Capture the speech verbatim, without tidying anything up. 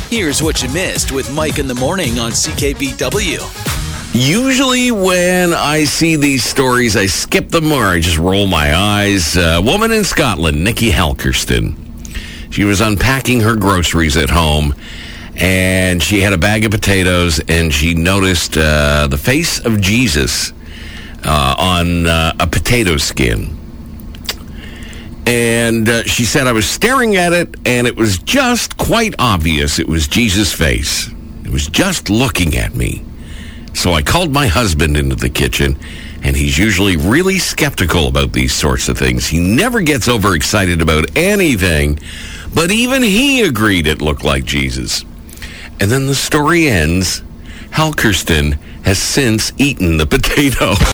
Here's what you missed with Mike in the Morning on C K B W. Usually when I see these stories, I skip them or I just roll my eyes. A woman in Scotland, Nikki Halkerston, she was unpacking her groceries at home, and she had a bag of potatoes, and she noticed uh, the face of Jesus uh, on uh, a potato skin. And uh, she said, I was staring at it, and it was just quite obvious it was Jesus' face. It was just looking at me. So I called my husband into the kitchen, and he's usually really skeptical about these sorts of things. He never gets overexcited about anything, but even he agreed it looked like Jesus. And then the story ends. Halkerston has since eaten the potato.